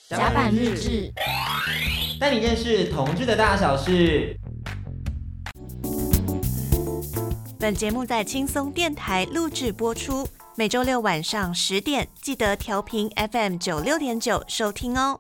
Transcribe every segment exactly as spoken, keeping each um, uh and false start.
甲板日志， 带你认识同志的大小事。 本节目在轻松电台录制播出，每周六晚上十点，记得调频 F M 九六点九收听哦。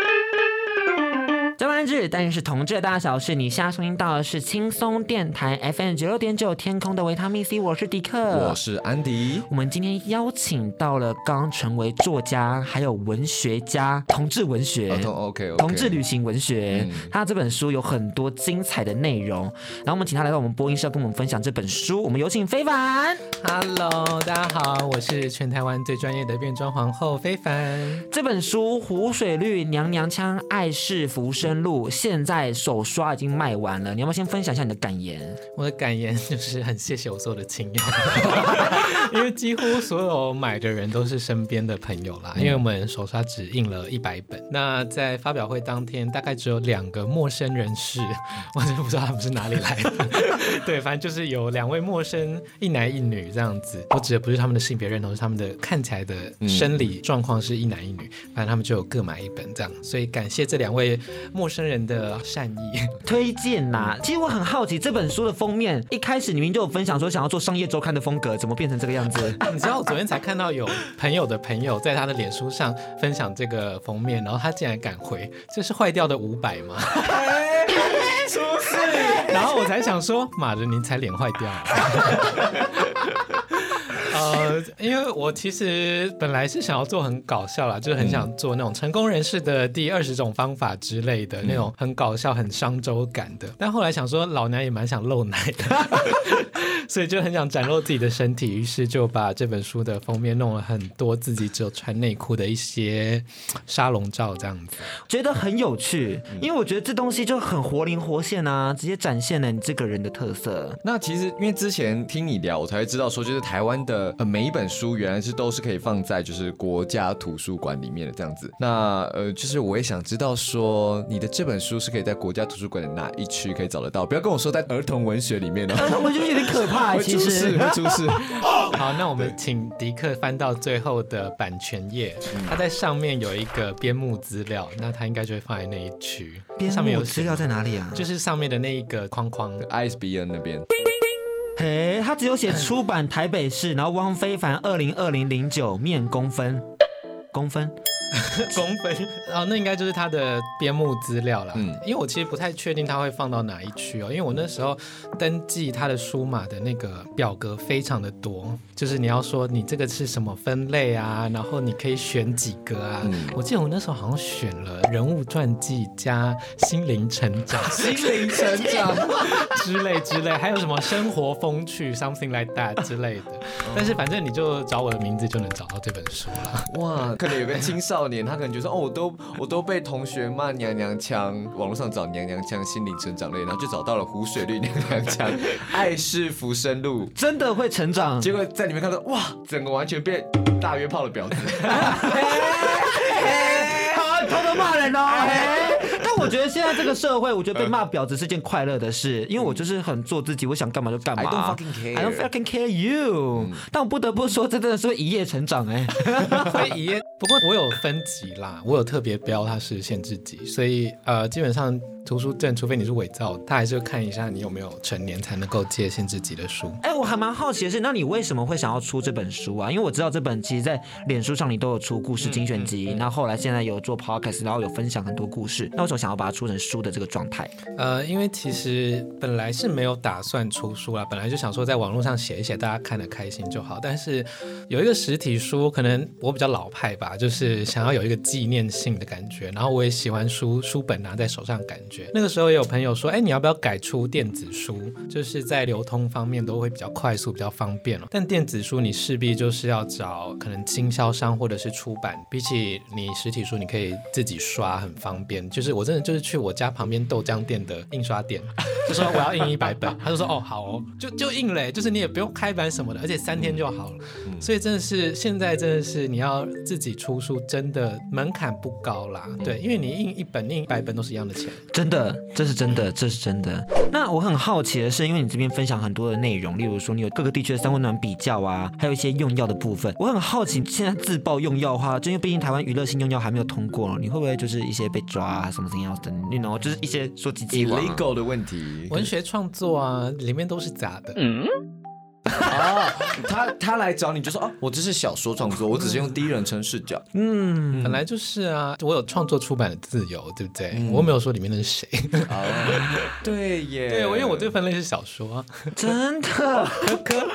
甲板日志，但是同志的大小事。你现在收听到的是轻松电台 F M 九六点九天空的维他命 C， 我是迪克， 我是安迪。 我们今天邀请到了刚成为作家，还有文学家，同志文学， 哦 okay, okay. 同志旅行文学。 嗯、 他这本书有很多精彩的内容，然后我们请他来到我们播音室，跟我们分享这本书。我们有请非凡。 Hello， 大家好，我是全台湾最专业的变装皇后非凡。 这本书《湖水绿娘娘腔爱是浮生录》现在首刷已经卖完了，你要不要先分享一下你的感言？ 我的感言就是很谢谢我所有的亲友，因为几乎所有买的人都是身边的朋友啦。因为我们首刷只印了一百本，那在发表会当天，大概只有两个陌生人士，我真不知道他们是哪里来的。对，反正就是有两位陌生，一男一女这样子。我指的不是他们的性别认同，是他们的看起来的生理状况是一男一女，反正他们就有各买一本这样。所以感谢这两位陌生人的善意推荐啦。其实我很好奇，这本书的封面一开始你明明就有分享说想要做商业周刊的风格，怎么变成这个样子？ 你知道我昨天才看到有朋友的朋友在他的脸书上分享这个封面，然后他竟然敢回这是坏掉的五百吗？出事！然后我才想说，妈的，你才脸坏掉呃，因为我其实本来是想要做很搞笑啦，就是很想做那种成功人士的第二十种方法之类的、嗯、那种很搞笑很商周感的，但后来想说老娘也蛮想露奶的所以就很想展露自己的身体，于是就把这本书的封面弄了很多自己只有穿内裤的一些沙龙照这样子， 觉得很有趣，因为我觉得这东西就很活灵活现啊，直接展现了你这个人的特色。 那其实因为之前听你聊我才会知道说，就是台湾的、呃、每一本书原来是都是可以放在就是国家图书馆里面的这样子。那呃，就是我也想知道说你的这本书是可以在国家图书馆的哪一区可以找得到？不要跟我说在儿童文学里面哦， 儿童文学有点可怕，其实会出事。 好，那我们请迪克翻到最后的版权页，它在上面有一个编目资料，那它应该就会放在那一区。 编目资料在哪里啊？ 就是上面的那一个框框 I S B N 那边。 嘿，他只有写出版台北市，然后汪非凡二零二零零九面公分，公分。 公分哦，那应该就是他的编目资料啦。嗯，因为我其实不太确定他会放到哪一区哦，因为我那时候登记他的书码的那个表格非常的多，就是你要说你这个是什么分类啊，然后你可以选几个啊。嗯、我记得我那时候好像选了人物传记加心灵成长、 心灵成长之类之类，还有什么生活风趣 something like that 之类的。但是反正你就找我的名字就能找到这本书了。 哇，可能有个青少年。他可能就说哦，我都我都被同学骂娘娘腔，网络上找娘娘腔心灵成长类，然后就找到了湖水绿娘娘腔爱是浮生录， 真的会成长。 结果在里面看到哇，整个完全变大约炮的婊子， 好，偷偷骂人哦。但我觉得现在这个社会，我觉得被骂婊子是件快乐的事，因为我就是很做自己，我想干嘛就干嘛。I don't fucking care. I don't fucking care you、嗯。但我不得不说，这真的是会一夜成长哎、 欸，会一夜。不过我有分级啦，我有特别标它是限制级，所以呃，基本上图书证，除非你是伪造，他还是会看一下你有没有成年才能够借限制级的书。 哎、欸，我还蛮好奇的是，那你为什么会想要出这本书啊？因为我知道这本其实在脸书上你都有出故事精选集，然后后来现在有做 podcast， 然后有分享很多故事。那为什么想要把它出成书的这个状态？ 呃，因为其实本来是没有打算出书啦，本来就想说在网络上写一写，大家看得开心就好。但是有一个实体书，可能我比较老派吧，就是想要有一个纪念性的感觉，然后我也喜欢书书本拿在手上的感觉。那个时候也有朋友说，哎，你要不要改出电子书？就是在流通方面都会比较快速、比较方便了。但电子书你势必就是要找可能经销商或者是出版，比起你实体书，你可以自己刷，很方便。就是我真的就是去我家旁边豆浆店的印刷店，就说我要印一百本，他就说哦好哦，就就印了，就是你也不用开版什么的，而且三天就好了。嗯、所以真的是现在真的是你要自己出书，真的门槛不高啦。对，因为你印一本、印一百本都是一样的钱。 真真的，这是真的，这是真的。那我很好奇的是，因为你这边分享很多的内容，例如说你有各个地区的三温暖比较啊，还有一些用药的部分。我很好奇，现在自曝用药的话，就因为毕竟台湾娱乐性用药还没有通过，你会不会就是一些被抓啊什么什么样的，你 know， 就是一些说鸡鸡王 illegal 的问题。 文学创作啊，里面都是假的。嗯。 啊，他他来找你就说啊，我这是小说创作，我只是用第一人称视角。 嗯，本来就是啊，我有创作出版的自由，对不对？嗯、我没有说里面的是谁。 哦，对耶， 对，我因为我这个分类是小说， 真的，可可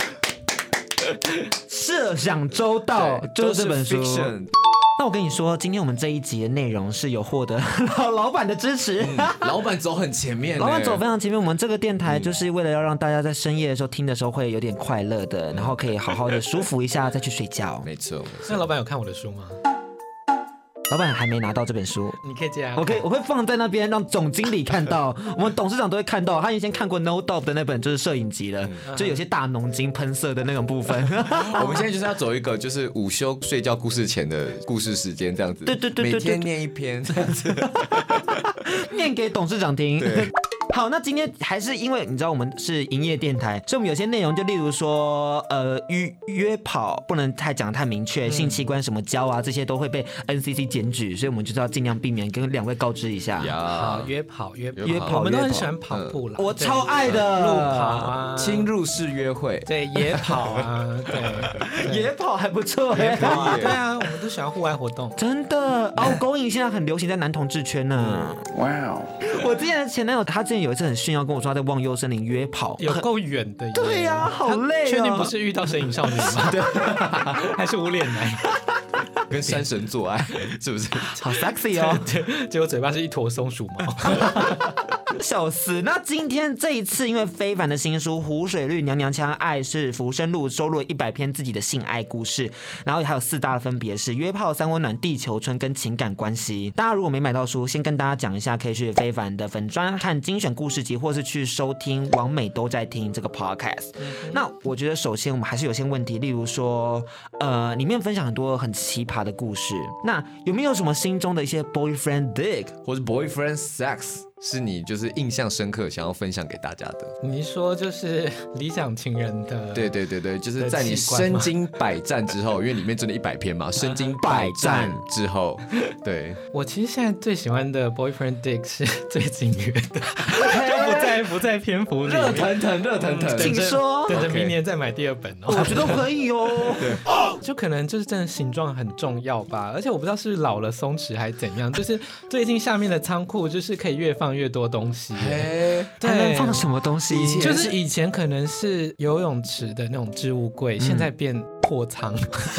设想周到，就是这本书。那我跟你说，今天我们这一集的内容是有获得老老板的支持、嗯， 老板走很前面， 老板走非常前面。我们这个电台就是为了要让大家在深夜的时候听的时候会有点快乐的，然后可以好好的舒服一下再去睡觉。 没错。 那老板有看我的书吗？ 老板还没拿到这本书， 你可以借啊。 我可以，我会放在那边让总经理看到，我们董事长都会看到。他原先看过 No Doubt 的那本就是摄影集了，嗯、就有些大浓金喷色的那种部分。 我们现在就是要走一个就是午休睡觉故事前的故事时间这样子， 对对对对， 每天念一篇这样子， 念给董事长听。好，那今天还是因为你知道我们是营业电台，所以我们有些内容就例如说，呃，约约跑不能太讲太明确，嗯、性器官什么交啊，这些都会被 N C C 检举，所以我们就是要尽量避免，跟两位告知一下。 好，约跑约跑， 约跑， 我们都很喜欢跑步啦， 我超爱的， 路跑啊， 侵入式约会， 对，野跑啊，对， 野跑还不错， 野跑啊，对啊，我们都喜欢户外活动， 真的。Outgoing 现在很流行在男同志圈呢。哇哦！我之前的前男友他之前有一次很炫耀跟我说他在忘忧森林约跑， 有够远的耶。 对呀、啊，好累、哦。 确定不是遇到神隐少女吗？对，还是无脸男？ 跟山神做爱，是不是？ 好 sexy 哦！ 结果嘴巴是一坨松鼠毛， 笑死。那今天这一次，因为非凡的新书《湖水绿娘娘腔爱是浮生录》收录了一百篇自己的性爱故事，然后还有四大的分别是约炮、三温暖、地球村跟情感关系。大家如果没买到书，先跟大家讲一下，可以去非凡的粉专看精选故事集，或是去收听网美都在听这个 podcast。嗯、那我觉得首先我们还是有些问题，例如说，呃，里面分享很多很奇葩的故事，那有没有什么心中的一些 boyfriend dick 或是 boyfriend sex？是你就是印象深刻想要分享给大家的？ 你说就是理想情人的？ 对对对对，就是在你身经百战之后，因为里面真的一百篇嘛，身经百战之后，对。 我其实现在最喜欢的 boyfriend dick 是最近约的，就不在不在篇幅里， 热腾腾热腾腾， 请说， 等着明年再买第二本哦。 我觉得可以哦。 对，就可能就是真的形状很重要吧，而且我不知道是不是老了松弛还是怎样，就是最近下面的仓库就是可以越放越多东西， 对，还能放什么东西？ 就是以前可能是游泳池的那种置物柜，嗯、现在变货仓。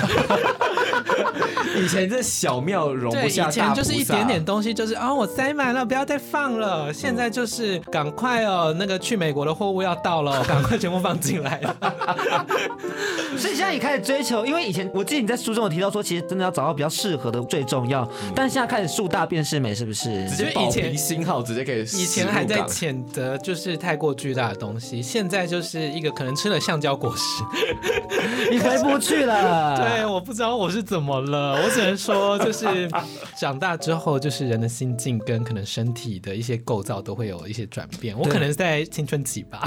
以前这小庙容不下大菩萨， 对，以前就是一点点东西，就是啊、哦，我塞满了，不要再放了。现在就是赶快哦，那个去美国的货物要到了，赶快全部放进来了。 所以现在也开始追求，因为以前我记得你在书中有提到说，其实真的要找到比较适合的最重要，嗯、但是现在开始树大便是美，是不是？ 直接保平星号，直接可以。 以前还在谴责就是太过巨大的东西，现在就是一个可能吃了橡胶果实， 你回不去了。 对，我不知道我是怎么了，我只能说就是长大之后，就是人的心境跟可能身体的一些构造都会有一些转变。我可能在青春期吧。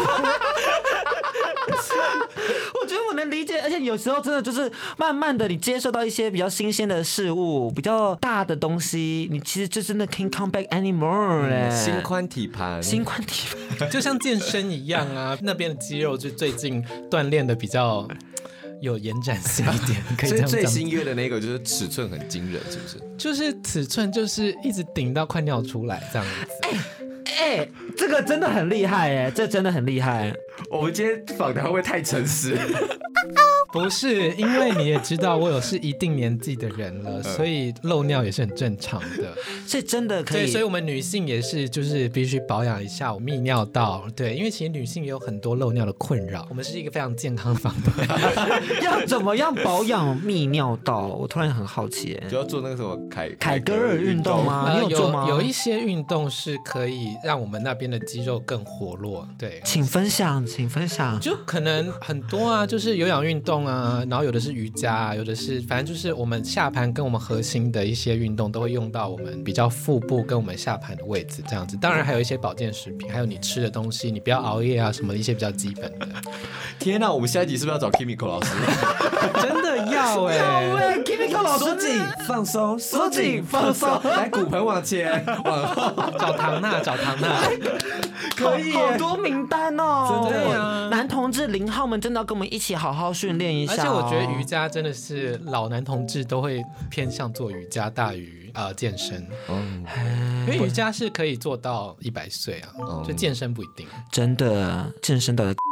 我觉得我能理解，而且有时候真的就是慢慢的，你接受到一些比较新鲜的事物，比较大的东西，你其实就真的 can't come back anymore 嘞、嗯。 心宽体盘， 心宽体盘， 就像健身一样啊，那边的肌肉就最近锻炼的比较有延展性一点，可以这样。 所以最新约的那个就是尺寸很惊人，是不是？ 就是尺寸就是一直顶到快尿出来这样子。 哎、欸，这个真的很厉害哎，这真的很厉害。 我们今天访谈会不会太诚实？ 不是，因为你也知道我有是一定年纪的人了，所以漏尿也是很正常的。 所以真的可以， 对，所以我们女性也是，就是必须保养一下泌尿道。对，因为其实女性也有很多漏尿的困扰，我们是一个非常健康的访谈。 要怎么样保养泌尿道？我突然很好奇， 就要做那个什么凯凯格尔运动吗？ 呃、 你有做吗？ 有, 有一些运动是可以让我们那边的肌肉更活络。对， 请分享，请分享。 就可能很多啊，就是有氧运动。 动啊，然后有的是瑜伽啊，有的是反正就是我们下盘跟我们核心的一些运动都会用到我们比较腹部跟我们下盘的位置这样子。当然还有一些保健食品，还有你吃的东西，你不要熬夜啊什么的一些比较基本的。 天哪，我们下一集是不是要找 Kimiko 老师？ 真的要哎、欸、 ，Kimiko 老师， 缩紧放松，缩紧放松，来骨盆往前往后， 找唐娜，找唐娜， 可以，好多名单哦。 真的呀， 男同志零号们真的要跟我们一起好好训练一下、哦。 而且我觉得瑜伽真的是老男同志都会偏向做瑜伽大于呃健身，嗯，因为瑜伽是可以做到一百岁啊，嗯、就健身不一定。 真的，健身的。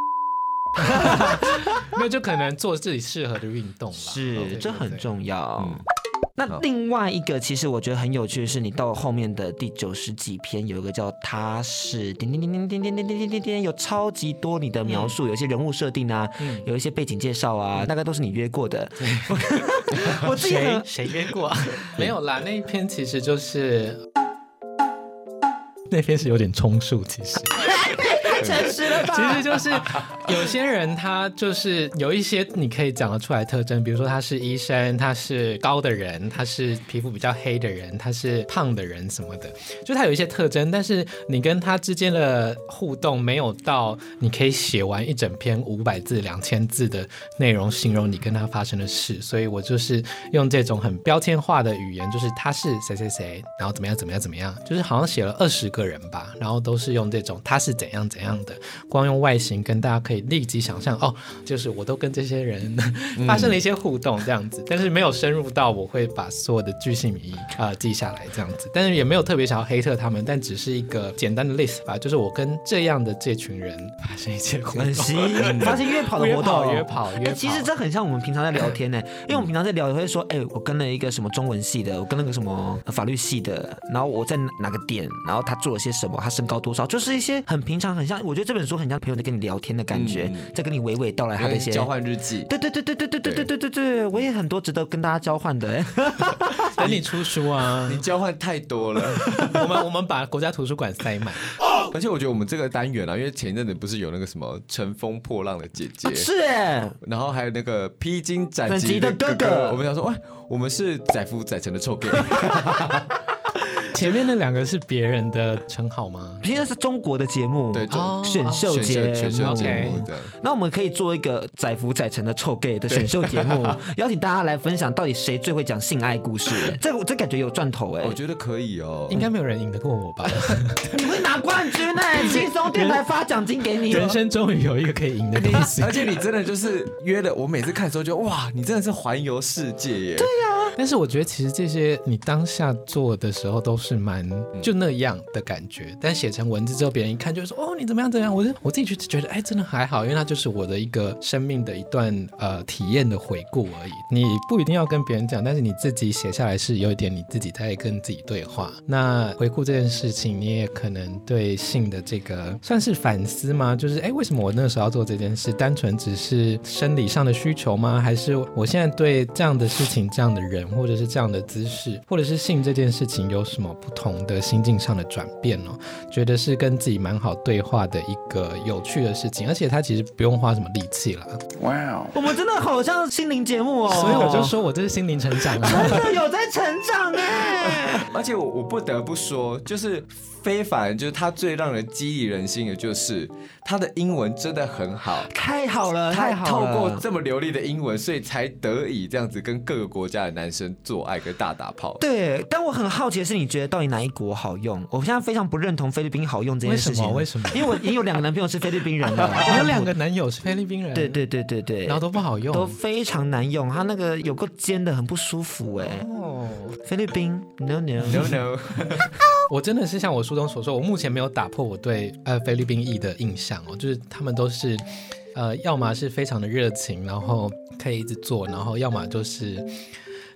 没有，就可能做自己适合的运动啦。 是，哦、这很重要。嗯、那好另外一个，其实我觉得很有趣的是，你到后面的第九十几篇，有一个叫他是点点点点点点点点点点，有超级多你的描述，有一些人物设定啊， 嗯有一些背景介绍啊，大概都是你约过的。我自己谁谁约过、啊？没有啦，那一篇其实就是那篇是有点充数，其实。 太诚实了吧？ 其实就是有些人他就是有一些你可以讲得出来的特征，比如说他是医生，他是高的人，他是皮肤比较黑的人，他是胖的人什么的，就他有一些特征，但是你跟他之间的互动没有到你可以写完一整篇五百字、两千字的内容形容你跟他发生的事，所以我就是用这种很标签化的语言，就是他是谁谁谁，然后怎么样怎么样怎么样，就是好像写了二十个人吧，然后都是用这种他是怎样怎样的，光用外形跟大家可以立即想象哦，就是我都跟这些人发生了一些互动这样子，但是没有深入到我会把所有的巨细靡遗啊记下来这样子，但是也没有特别想要黑特他们，但只是一个简单的 list 吧，就是我跟这样的这群人发生一些互动， 很吸引，发现约跑的活动， 约跑约跑约跑、欸， 其实这很像我们平常在聊天呢、欸，因为我们平常在聊也会说，哎、欸，我跟了一个什么中文系的，我跟了个什么法律系的，然后我在哪个点，然后他做了些什么，他身高多少，就是一些很平常，很像，我觉得这本书很像朋友在跟你聊天的感觉，嗯、在跟你娓娓道来他的一些交换日记。 对对对对对对对对对对对，我也很多值得跟大家交换的、欸。 等你出书啊， 你交换太多了。 我们我们把国家图书馆塞满。 而且我觉得我们这个单元啊，因为前一阵子不是有那个什么乘风破浪的姐姐， 啊、是哎， 然后还有那个披荆斩棘的哥哥，我们想说，哇，我们是载浮载沉的臭 gay。 前面那两个是别人的称号吗？ 其实是中国的节目， 对， 哦、选秀节目。 选秀节目的。 那我们可以做一个载浮载沉的臭 gay 的选秀节目，邀请大家来分享到底谁最会讲性爱故事。这个这感觉有赚头哎、欸， 我觉得可以哦。 应该没有人赢得过我吧？ 你会拿冠军哎、欸，轻松电台发奖金给你。 人生终于有一个可以赢的东西， 而且你真的就是约了，我每次看的时候就哇，你真的是环游世界耶。 对呀、啊。 但是我觉得其实这些你当下做的时候都是蛮就那样的感觉，但写成文字之后，别人一看就会说哦你怎么样怎么样，我我自己就觉得哎真的还好，因为它就是我的一个生命的一段呃体验的回顾而已。你不一定要跟别人讲，但是你自己写下来是有一点你自己在跟自己对话。那回顾这件事情，你也可能对性的这个算是反思吗？就是哎为什么我那个时候要做这件事？单纯只是生理上的需求吗？还是我现在对这样的事情、这样的人，或者是这样的姿势，或者是性这件事情有什么不同的心境上的转变哦？觉得是跟自己蛮好对话的一个有趣的事情，而且它其实不用花什么力气啦。 哇、wow ，我们真的好像心灵节目哦， 所以我就说我这是心灵成长啊， 真的有在成长哎。 而且我我不得不说，就是非凡，就是他最让人激励人心的，就是他的英文真的很好， 太好了，太好了。 透过这么流利的英文，所以才得以这样子跟各个国家的男生做爱跟大打炮。 对，但我很好奇的是，你觉得到底哪一国好用？我现在非常不认同菲律宾好用这件事情。 为什么？为什么？ 因为我也有两个男朋友是菲律宾人的， 我有两个男友是菲律宾人。 对对对对对， 然后都不好用， 都非常难用。他那个有够尖的，很不舒服哎、欸。哦，菲律宾 ，no no no no。 我真的是像我书中所说，我目前没有打破我对呃菲律宾裔的印象哦，就是他们都是呃要么是非常的热情，然后可以一直做，然后要么就是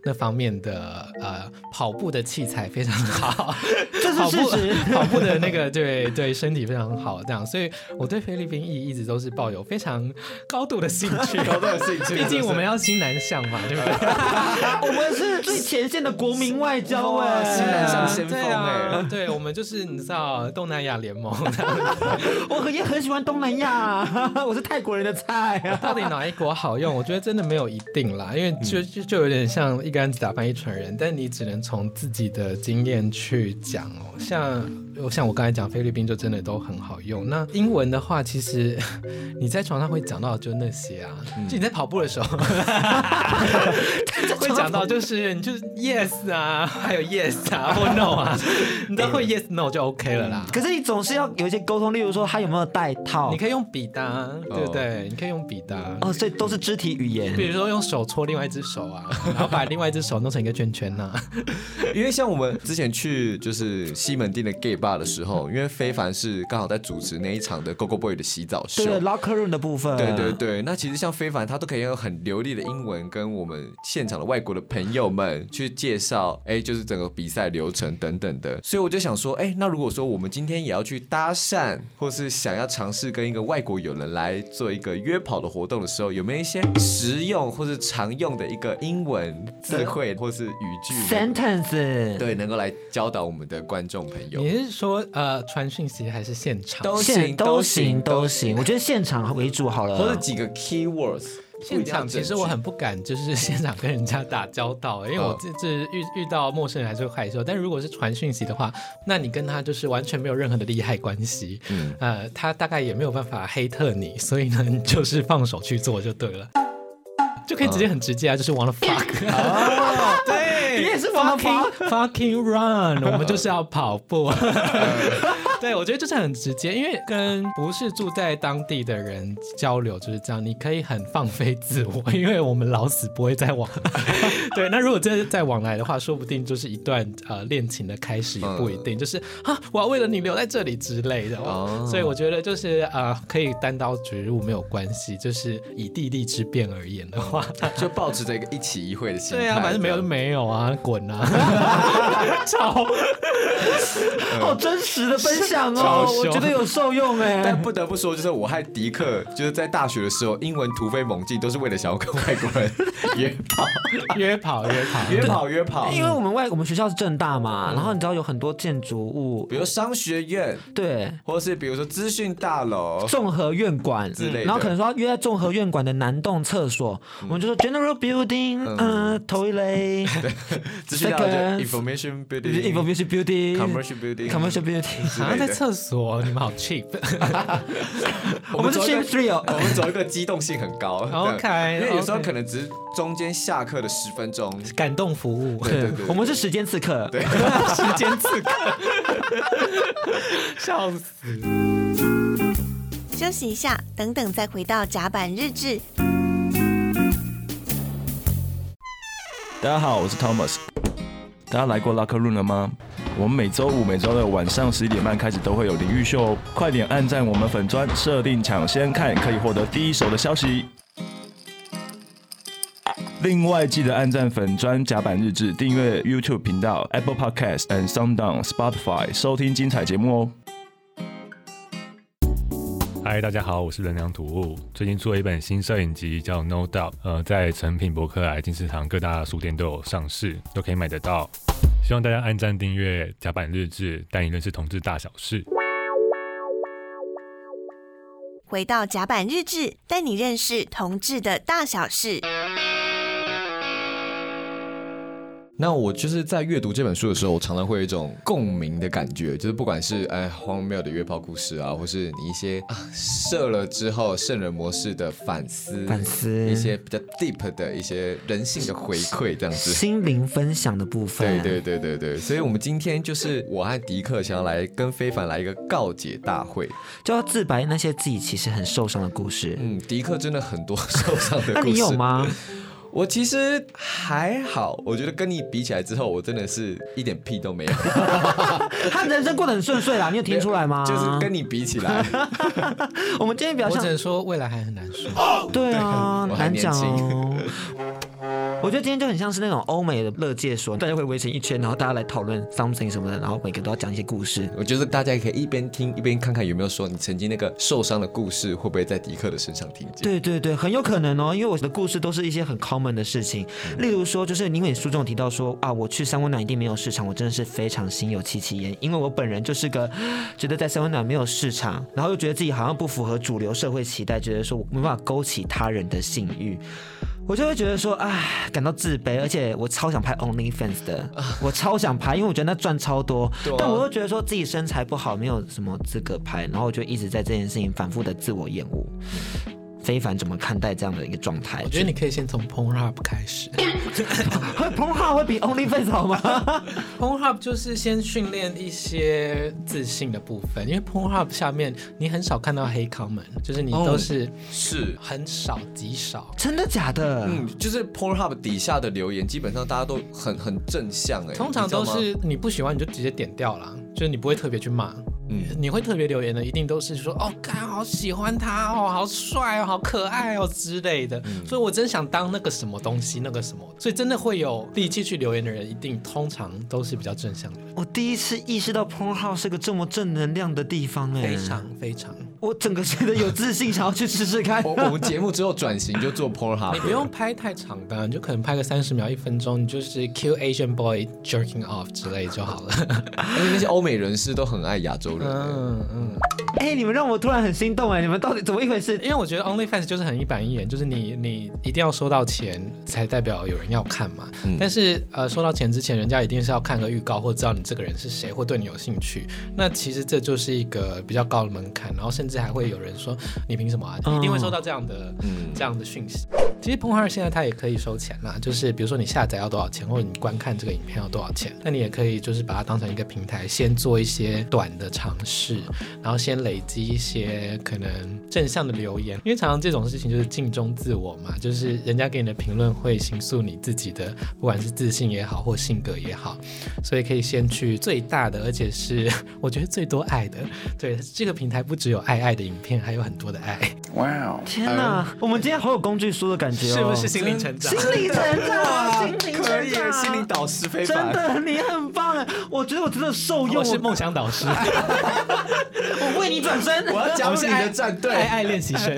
那方面的呃跑步的器材非常好， 这是事实。 跑步, 跑步的那个对对身体非常好，这样，所以我对菲律宾裔一直都是抱有非常高度的兴趣， 高度的兴趣。 毕竟我们要新南向嘛，对不对？ 我们是最前线的国民外交哎， 新南向先锋哎、 啊，对，我们就是你知道东南亚联盟， 我也很喜欢东南亚，我是泰国人的菜啊。 到底哪一国好用？我觉得真的没有一定啦，因为就就就有点像一竿子打翻一船人，但你只能从自己的经验去讲哦。像像我刚才讲菲律宾就真的都很好用。那英文的话，其实你在床上会讲到就那些啊，嗯、就你在跑步的时候会讲到就是你就是 yes 啊，还有 yes 啊或 no 啊，你都会 yes no 就 OK 了啦。 可是你总是要有一些沟通，例如说他有没有带套， 你可以用笔的、啊，对不对？你可以用笔的、啊、 哦，所以都是肢体语言。 比如说用手搓另外一只手啊，然后把另外一只手弄成一个圈圈呐、啊。 因为像我们之前去就是西门町的 gay bar 的时候，因为非凡是刚好在主持那一场的 Go Go Boy 的洗澡秀， 对 locker room 的部分， 对对对。那其实像非凡他都可以用很流利的英文跟我们现场的外国的朋友们去介绍，哎，就是整个比赛流程等等的。所以我就想说，哎，那如果说我们今天也要去搭讪，或是想要尝试跟一个外国友人来做一个约跑的活动的时候，有没有一些实用或是常用的一个英文词汇或是语句 sentence， 对，能够来教导我们的观众朋友？ 你是说呃传讯息还是现场？ 都行都行都行，我觉得现场为主好了， 或者几个 keywords。 现场其实我很不敢，就是现场跟人家打交道，因为我自己遇遇到陌生人还是会害羞。但如果是传讯息的话，那你跟他就是完全没有任何的利害关系，嗯，呃，他大概也没有办法黑特你，所以呢，你就是放手去做就对了，就可以直接很直接啊，就是 wanna fuck， 哦，对，你也是 wanna fuck fucking run， 我们就是要跑步。对，我觉得就是很直接，因为跟不是住在当地的人交流就是这样，你可以很放飞自我，因为我们老死不会再往来。对，那如果真的再往来的话，说不定就是一段呃恋情的开始，也不一定，就是啊，我要为了你留在这里之类的。哦、所以我觉得就是呃，可以单刀直入没有关系，就是以地利之便而言的话， 就抱持着一个一期一会的心态。 对啊，反正没有就没有啊，滚啊！超好真实的分享哦，我觉得有受用哎。 但不得不说，就是我和迪克就是在大学的时候，英文突飞猛进，都是为了想要跟外国人约跑、 约跑、约跑、 约跑、约跑。 因为我们外我们学校是政大嘛，嗯、然后你知道有很多建筑物， 比如商学院， 对， 或是比如说资讯大楼、 综合院馆之类的， 然后可能说约在综合院馆的南栋厕所，嗯、我们就说 General Building， 嗯、呃、，Toilet， 资讯大楼 Information Building，Information Building，Commercial Building，Commercial Building， 好像在厕所，你们好 cheap。 我们是 cheap three 哦， 我们走一个机动性很高 ，OK， 因为有时候可能只是中间下课的十分钟， 感动服务， 对对对，我们是时间刺客， 对， 时间刺客，笑死。 休息一下，等等再回到甲板日志。 大家好，我是 Thomas。大家来过 Locker Room 了吗？我们每周五、每周六晚上十一点半开始都会有淋浴秀哦，快点按赞我们粉专，设定抢先看，可以获得第一手的消息。另外记得按赞粉专甲板日志，订阅 YouTube 频道、Apple Podcast and SoundOn、Spotify 收听精彩节目哦。 嗨，大家好，我是人良土物。最近出了一本新摄影集，叫 No Doubt， 呃，在诚品、博客来、金石堂各大书店都有上市，都可以买得到。希望大家按赞订阅甲板日志，带你认识同志大小事。 回到甲板日志，带你认识同志的大小事。 那我就是在阅读这本书的时候，我常常会有一种共鸣的感觉，就是不管是哎荒谬的约炮故事啊，或是你一些啊射了之后圣人模式的反思， 反思一些比较 deep 的一些人性的回馈，这样子心灵分享的部分。 对对对对对，所以我们今天就是我和迪克想要来跟非凡来一个告解大会， 就要自白那些自己其实很受伤的故事。 嗯，迪克真的很多受伤的故事。 那你有吗？ 我其实还好，我觉得跟你比起来之后，我真的是一点屁都没有。 他人生过得很顺遂啦，你有听出来吗？ 就是跟你比起来， 我们今天表现， 我只能说未来还很难说。 对啊，难讲哦。 我觉得今天就很像是那种欧美的乐界所，大家会围成一圈，然后大家来讨论 something 什么的，然后每个都要讲一些故事。 我觉得大家可以一边听一边看看有没有说你曾经那个受伤的故事会不会在迪克的身上听见。 对对对，很有可能哦，因为我的故事都是一些很 common 的事情，例如说就是因为你书中有提到说啊，我去三温暖一定没有市场，我真的是非常心有戚戚焉，因为我本人就是个觉得在三温暖没有市场，然后又觉得自己好像不符合主流社会期待，觉得说我没办法勾起他人的性欲，我就会觉得说，唉，感到自卑，而且我超想拍 OnlyFans 的，我超想拍，因为我觉得那赚超多，啊、但我又觉得说自己身材不好，没有什么资格拍，然后我就一直在这件事情反复的自我厌恶。非凡怎么看待这样的一个状态？ 我觉得你可以先从 Pornhub 开始。 Pornhub 会比 OnlyFans 好吗 ？Pornhub 就是先训练一些自信的部分，因为 Pornhub 下面你很少看到黑 comment， 就是你都是、哦、 是很少极少。 真的假的？ 嗯，就是 Pornhub 底下的留言基本上大家都很很正向哎， 通常都是你不喜欢你就直接点掉啦，就是你不会特别去骂。嗯，你会特别留言的，一定都是说哦，干好喜欢他哦，好帅哦，好可爱哦之类的。嗯、所以我真想当那个什么东西，那个什么，所以真的会有力气去留言的人，一定通常都是比较正向的人。 我第一次意识到 Pornhub 是个这么正能量的地方哎， 非常非常， 我整个觉得有自信，想要去试试看。 我我们节目之后转型就做 Pornhub， 你不用拍太长的，你就可能拍个三十秒、一分钟，你就是 Cue Asian Boy Jerking Off 之类就好了。 而且那些欧美人士都很爱亚洲人。 嗯嗯。 哎、欸，你们让我突然很心动哎！你们到底怎么一回事？ 因为我觉得 OnlyFans 就是很一板一眼，就是你你一定要收到钱才代表有人要看嘛。嗯、但是呃，收到钱之前，人家一定是要看个预告或知道你这个人是谁，或对你有兴趣。那其实这就是一个比较高的门槛，然后甚至还会有人说你凭什么啊？你一定会收到这样的、嗯、这样的讯息。其实 Pornhub 现在它也可以收钱啦，就是比如说你下载要多少钱，或者你观看这个影片要多少钱，那你也可以就是把它当成一个平台，先做一些短的尝试，然后先累积一些可能正向的留言，因为常常这种事情就是镜中自我嘛，就是人家给你的评论会形塑你自己的，不管是自信也好或性格也好，所以可以先去最大的，而且是我觉得最多爱的，对，这个平台不只有爱爱的影片，还有很多的爱。 哇、wow, 天哪、嗯，我们今天好有工具书的感觉哦， 是不是心灵成长？ 心灵成长，心灵成长， 可以，心灵导师非凡， 真的你很棒哎，我觉得我真的受用， 我是梦想导师， 我为你转身， 我要加入你的战队， 爱爱练习生，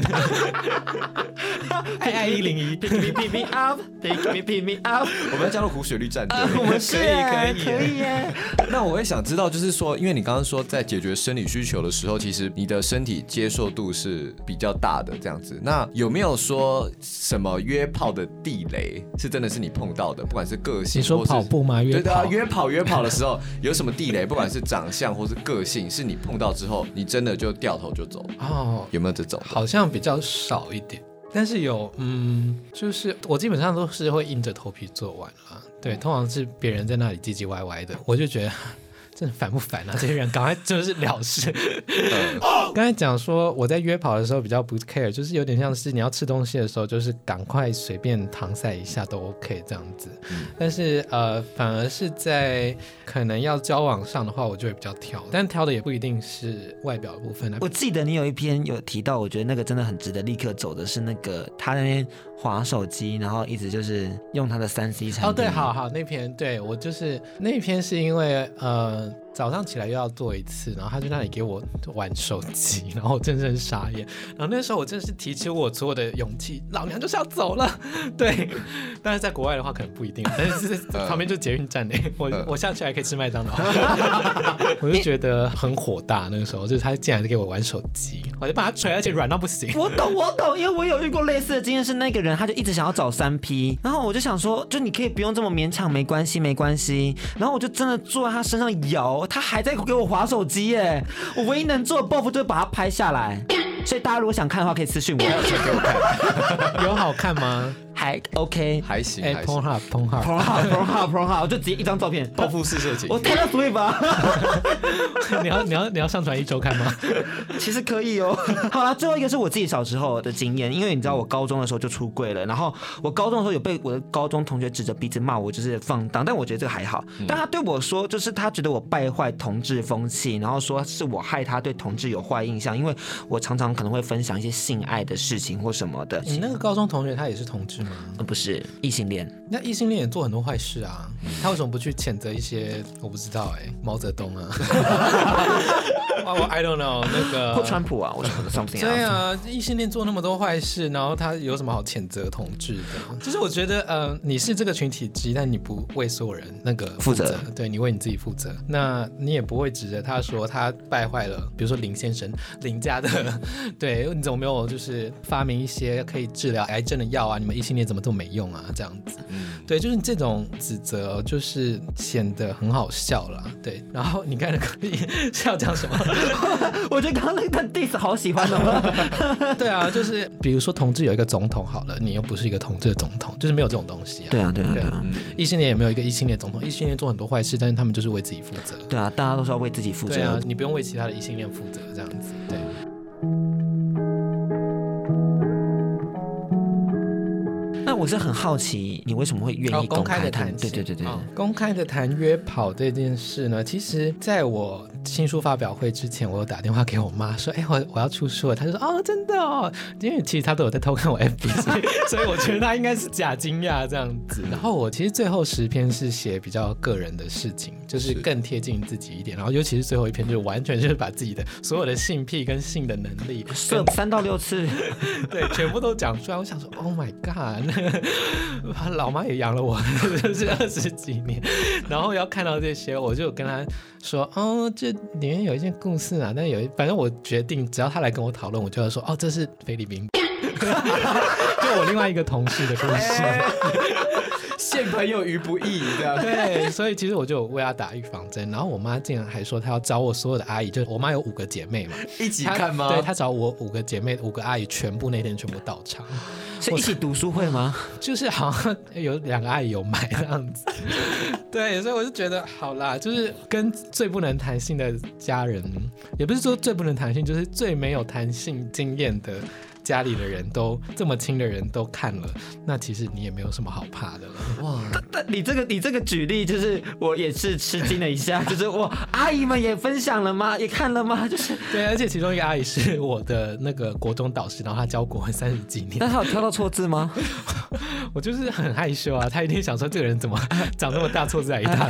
爱爱一零一 ，pick me pick me up，pick me pick me up， 我们要加入湖水绿战队， 我们可以可以可以耶。 那我也想知道，就是说，因为你刚刚说在解决生理需求的时候，其实你的身体接受度是比较大的这样子。那有没有说什么约炮的地雷是真的是你碰到的？不管是个性， 你说跑步吗？约跑，对啊，约跑约跑的时候有什么地雷？不管是长相或是个性，是你碰到之后，你真的就掉头就走哦？有没有这种？ 好像比较少一点，但是有，嗯，就是我基本上都是会硬着头皮做完了。对，通常是别人在那里唧唧歪歪的，我就觉得。真的烦不烦啊？这些人赶快就是了事。刚才讲说我在约跑的时候比较不 care， 就是有点像是你要吃东西的时候，就是赶快随便搪塞一下都 OK 这样子。嗯、但是呃，反而是在可能要交往上的话，我就会比较挑，但挑的也不一定是外表的部分。 我记得你有一篇有提到，我觉得那个真的很值得立刻走的是那个他那边滑手机，然后一直就是用他的三 C 产品。 哦，对，好好，那篇对我就是那篇是因为呃。早上起来又要做一次，然后他就那里给我玩手机，然后我真的是傻眼。然后那时候我真的是提起我所有的勇气，老娘就是要走了。对，但是在国外的话可能不一定，但是旁边就捷运站嘞，我我下去还可以吃麦当劳。我就觉得很火大，那个时候就是他竟然给我玩手机，我就把他捶，而且软到不行。 我懂我懂，因为我有遇过类似的经验，是那个人他就一直想要找三 P， 然后我就想说，就你可以不用这么勉强，没关系没关系。然后我就真的坐在他身上摇。他还在给我滑手机耶！我唯一能做的报复就是把它拍下来。所以大家如果想看的话，可以私讯我， 还有钱给我看。 有好看吗？ 还 OK， 还行。 哎 ，Pornhub Pornhub Pornhub Pornhub Pornhub， 我就直接一张照片， 报复式色情。 我贴到 Sweet 吧。 你要你要你要上传一周刊吗？ 其实可以哦。好了，最后一个是我自己小时候的经验，因为你知道我高中的时候就出柜了，然后我高中的时候有被我的高中同学指着鼻子骂我就是放荡，但我觉得这个还好。嗯、但他对我说，就是他觉得我败坏同志风气，然后说是我害他对同志有坏印象，因为我常常可能会分享一些性爱的事情或什么的。 你那个高中同学他也是同志吗？ 吗？ 呃，不是异性恋。 那异性恋也做很多坏事啊，他为什么不去谴责一些我不知道哎、欸，毛泽东啊？我 I don't know 那个或川普啊，我什么的 something else。 对啊，异性恋做那么多坏事，然后他有什么好谴责同志的？就是我觉得，呃，你是这个群体之一，但你不为所有人那个负责， 负责对你为你自己负责，那你也不会指着他说他败坏了，比如说林先生林家的，对，你怎么没有就是发明一些可以治疗癌症的药啊？你们异性恋怎么这么没用啊？这样子，嗯、对，就是这种指责，就是显得很好笑啦。对，然后你看那个是要讲什么？ 我觉得刚刚那个 diss 好喜欢哦。 对啊，就是比如说同志有一个总统好了，你又不是一个同志的总统，就是没有这种东西啊。 对啊，对啊，对啊。 异性恋也没有一个异性恋总统，异性恋做很多坏事，但是他们就是为自己负责。 对啊，大家都是要为自己负责。 对啊，你不用为其他的异性恋负责，这样子。对。 那我是很好奇，你为什么会愿意公开的谈？ 谈对对对对、哦， 公开的谈约跑这件事呢，其实在我新书发表会之前，我有打电话给我妈说，哎、欸，我我要出书了。她就说，哦，真的哦，因为其实她都有在偷看我 F B， 所以所以我觉得她应该是假惊讶这样子。然后我其实最后十篇是写比较个人的事情，就是更贴近自己一点。然后尤其是最后一篇，就完全就是把自己的所有的性癖跟性的能力， 射三到六次， 对，全部都讲出来。我想说 ，Oh my God！老妈也养了我就是二十几年，然后要看到这些，我就跟他说，哦，这里面有一件故事啊，但有一，反正我决定，只要他来跟我讨论，我就要说，哦，这是菲律宾，就我另外一个同事的故事。 见朋友于不义，这样对，所以其实我就为他打预防针，然后我妈竟然还说她要找我所有的阿姨，就是我妈有五个姐妹嘛， 一起看吗？ 对，她找我五个姐妹，五个阿姨全部那天全部到场， 是一起读书会吗？ 就是好像有两个阿姨有买这样子，对，所以我就觉得好啦，就是跟最不能谈性的家人，也不是说最不能谈性，就是最没有谈性经验的。家里的人都这么亲的人都看了，那其实你也没有什么好怕的了。 哇，但你这个你这个举例，就是我也是吃惊了一下，就是哇，阿姨们也分享了吗？也看了吗？就是对，而且其中一个阿姨是我的那个国中导师，然后她教国文三十几年。 但她有挑到错字吗？ 我就是很害羞啊，她一定想说这个人怎么长那么大，错字还一大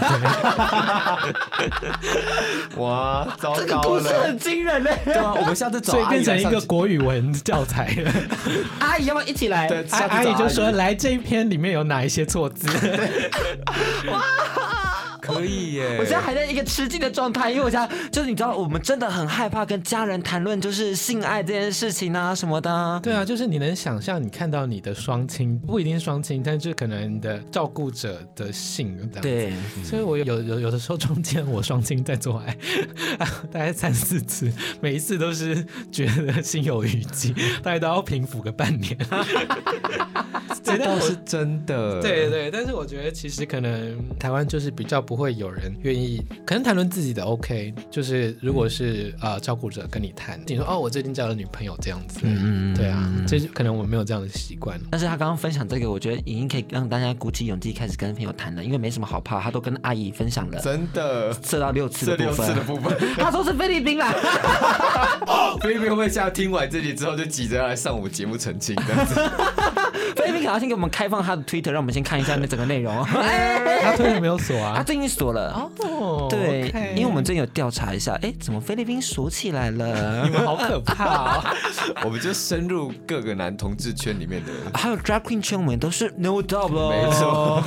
堆。 哇，糟糕了，这个故事很惊人嘞。 对啊，我们下次找所以变成一个国语文教材。 阿姨要不要一起来？ 对， 阿姨就说来这一篇里面有哪一些错字？ 哇， 可以耶！ 我现在还在一个吃惊的状态，因为我现在就是你知道，我们真的很害怕跟家人谈论就是性爱这件事情啊什么的。 对啊，就是你能想象你看到你的双亲，不一定双亲，但是可能你的照顾者的性这样子。 对， 所以我有有有的时候中间我双亲在做爱，大概三四次，每一次都是觉得心有余悸，大概都要平复个半年。 这倒是真的。 对对，但是我觉得其实可能台湾就是比较不会有人愿意，可能谈论自己的 OK， 就是如果是呃照顾者跟你谈，你说哦我最近交了女朋友这样子，嗯嗯，对啊，这可能我没有这样的习惯。 但是他刚刚分享这个，我觉得已经可以让大家鼓起勇气开始跟朋友谈了，因为没什么好怕，他都跟阿姨分享了， 真的射到六次的部分， 这六次的部分， 他说是菲律宾啦。 菲律宾会不会现在听完这集之后就急着要来上我们节目澄清这样子？ 菲律宾可能先给我们开放他的 Twitter， 让我们先看一下那整个内容。 他 Twitter 没有锁啊？ 他最近锁了。 哦， 对， okay 因为我们最近有调查一下，哎，怎么菲律宾锁起来了？ 你们好可怕哦！ 我们就深入各个男同志圈里面的人， 还有 drag queen 圈，我们都是 no doubt 咯。 没错。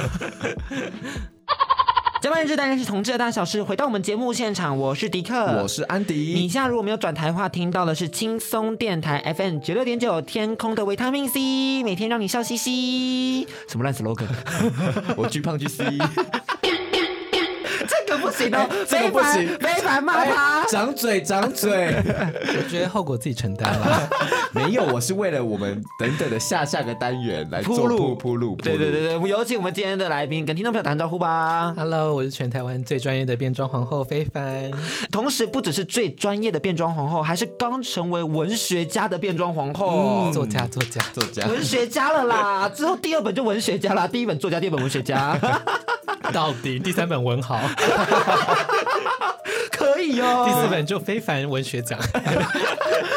甲板日志当然是同志的大小事。回到我们节目现场，我是迪克， 我是安迪。 你现在如果没有转台的话，听到的是轻松电台 F M 九六点九，天空的维他命 C， 每天让你笑嘻嘻。什么烂 slogan？ 我巨胖巨 C。 这个不行哦， 这个不行， 非凡骂他， 长嘴长嘴。 我觉得后果自己承担了。 没有，我是为了我们等等的下下个单元来做铺铺路。 对对对对，我们有请我们今天的来宾跟听众朋友打声招呼吧。 Hello， 我是全台湾最专业的变装皇后非凡， 同时不只是最专业的变装皇后，还是刚成为文学家的变装皇后。 嗯、作家作家作家， 文学家了啦！之后第二本就文学家啦，第一本作家，第二本文学家。 到底第三本文豪。 可以哦， 第四本就非凡文学奖。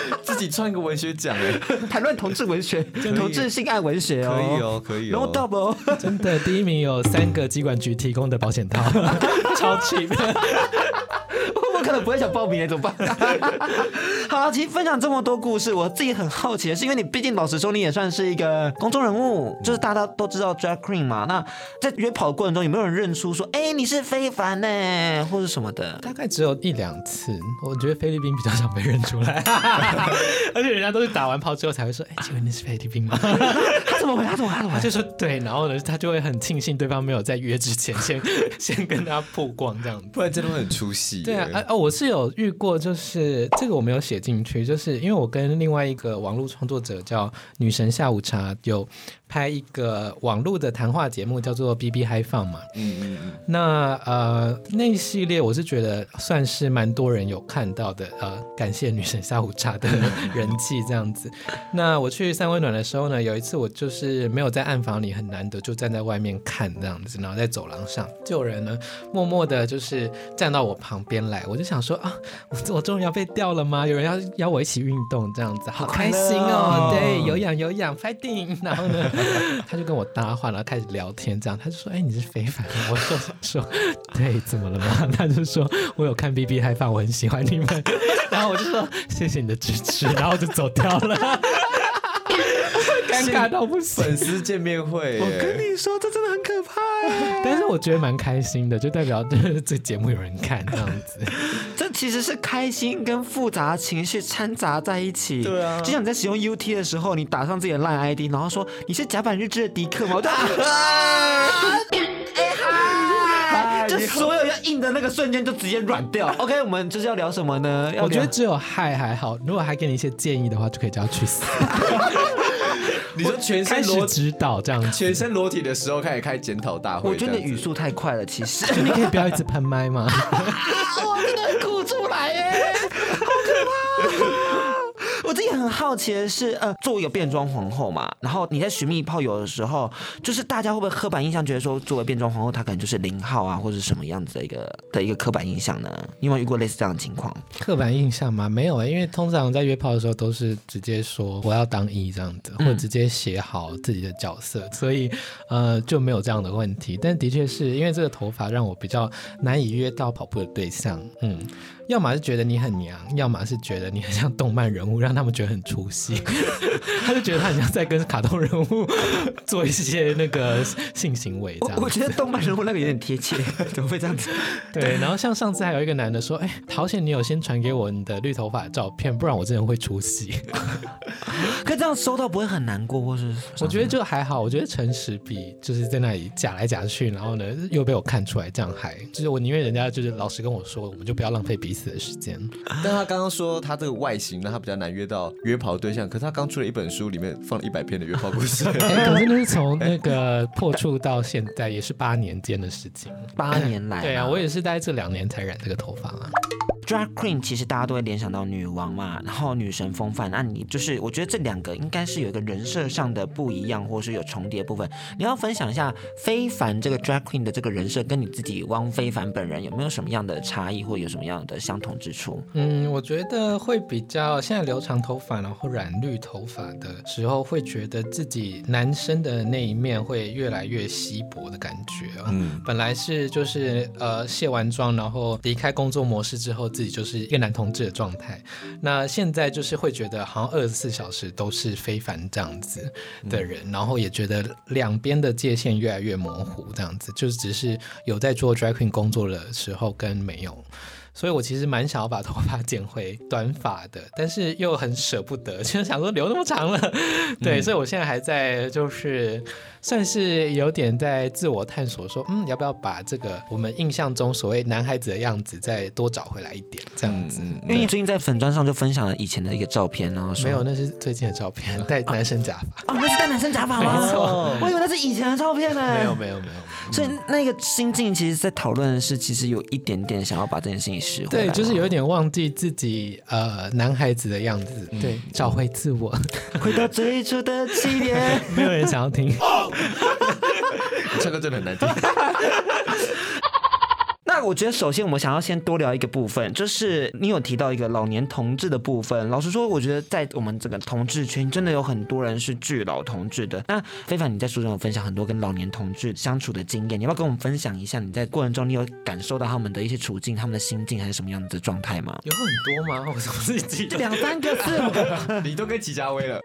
自己创一个文学奖哎， 谈论同志文学、同志性爱文学哦， 可以哦，可以哦。 然后 double 真的第一名有三个机管局提供的保险套，超 cheap。 我可能不会想报名，怎么办？好，其实分享这么多故事，我自己很好奇的是，因为你毕竟老实说，你也算是一个公众人物，就是大家都知道 drag queen 嘛。那在约跑的过程中，有没有人认出说，哎、欸，你是非凡呢，或者什么的？ 大概只有一两次，我觉得菲律宾比较少被认出来，而且人家都是打完炮之后才会说，哎、欸，请问你是菲律宾吗？ 他怎么回？他怎么回？他怎么回？ 他就说对，然后呢，他就会很庆幸对方没有在约之前先先跟他曝光这样子， 不然真的会很出戏。 对啊，哦，我是有遇过，就是这个我没有写进去，就是因为我跟另外一个网络创作者叫女神下午茶有拍一个网络的谈话节目，叫做 B B 嗨放嘛。嗯嗯嗯。那呃那一系列我是觉得算是蛮多人有看到的，呃，感谢女神下午茶的人气这样子。那我去三温暖的时候呢，有一次我就是没有在暗房里，很难得就站在外面看这样子，然后在走廊上就有人呢默默的就是站到我旁边来，我就想说啊，我我终于要被调了吗？有人要邀我一起运动这样子，好开心哦！对，有氧有氧 fighting， 然后呢，他就跟我搭话，然后开始聊天，这样他就说：“哎、欸，你是非凡吗？”我说：“说对，怎么了吗？”他就说：“我有看 B B 嗨放，我很喜欢你们。”然后我就说：“谢谢你的支持。”然后我就走掉了。尴尬到不行， 粉丝见面会， 我跟你说，这真的很可怕耶。 但是我觉得蛮开心的，就代表这节目有人看这样子。 这其实是开心跟复杂情绪掺杂在一起。 对啊， 就像你在使用 U T 的时候，你打上自己的 LINE I D， 然后说你是甲板日志的迪克吗？我就就所有要硬的那个瞬间就直接软掉。OK， 我们就是要聊什么呢？ 我觉得只有嗨还好，如果还给你一些建议的话，就可以叫他去死。 你说全身裸指导这样， 全身裸体的时候开始开检讨大会。 我觉得语速太快了，其实。 就你可以不要一直喷麦吗？ 我真的很哭出来耶，好可怕！我自己很好奇的是，呃，作为一个变装皇后嘛，然后你在寻觅炮友的时候，就是大家会不会刻板印象觉得说，作为变装皇后，她可能就是零号啊，或者什么样子的一个的一个刻板印象呢？你有没有遇过类似这样的情况？ 刻板印象吗？没有欸，因为通常在约炮的时候都是直接说我要当一这样子，或者直接写好自己的角色，嗯、所以呃就没有这样的问题。但的确是因为这个头发让我比较难以约到跑步的对象，嗯。要么是觉得你很娘，要么是觉得你很像动漫人物，让他们觉得很出戏。他就觉得他很像在跟卡通人物做一些那个性行为这样子。 我, 我觉得动漫人物那个有点贴切，怎么会这样子？ 对，然后像上次还有一个男的说：“哎，好险你有先传给我你的绿头发的照片，不然我真的会出戏。” 可这样收到不会很难过，或是？ 我觉得就还好，我觉得诚实比就是在那里假来假去，然后呢又被我看出来，这样还就是我宁愿人家就是老实跟我说，我们就不要浪费彼此的时间。 但他刚刚说他这个外形让他比较难约到约炮对象，可是他刚出了一本书，里面放了一百篇的约炮故事。 哎，可是那是从那个破处到现在，也是八年间的事情。 八年来， 对啊，我也是大概这两年才染这个头发啊。 Drag Queen 其实大家都会联想到女王嘛，然后女神风范。那你就是我觉得这两个应该是有一个人设上的不一样，或是有重叠部分。你要分享一下非凡这个 Drag Queen 的这个人设，跟你自己汪非凡本人有没有什么样的差异，或有什么样的相同之处？ 嗯，我觉得会比较现在留长头发，然后染绿头发的时候，会觉得自己男生的那一面会越来越稀薄的感觉、哦。嗯，本来是就是呃卸完妆，然后离开工作模式之后。自己就是一个男同志的状态，那现在就是会觉得好像二十四小时都是非凡这样子的人、嗯、然后也觉得两边的界限越来越模糊这样子，就是只是有在做 drag queen 工作的时候跟没有，所以我其实蛮想要把头发剪回短发的，但是又很舍不得，就是想说留那么长了，对、嗯、所以我现在还在就是算是有点在自我探索说，嗯，要不要把这个我们印象中所谓男孩子的样子再多找回来一点这样子、嗯、 因为你最近在粉专上就分享了以前的一个照片，然后说没有，那是最近的照片，戴男生假发。 哦，那是戴男生假发吗？ 没错， 我以为那是以前的照片呢。 没有没有没有， 所以那个心境其实在讨论的是，其实有一点点想要把这件事情拾回来。 对，就是有一点忘记自己呃男孩子的样子，嗯、对，找回自我， 回到最初的起点。 没有人想要听。 你唱歌真的很难听。 那那我觉得首先我们想要先多聊一个部分，就是你有提到一个老年同志的部分。老实说，我觉得在我们这个同志圈，真的有很多人是巨老同志的。那非凡，你在书中有分享很多跟老年同志相处的经验，你要不要跟我们分享一下你在过程中你有感受到他们的一些处境、他们的心境还是什么样的状态吗？ 有很多吗？我怎么自己记得？ 两三个、四五个， 你都跟齐家威了。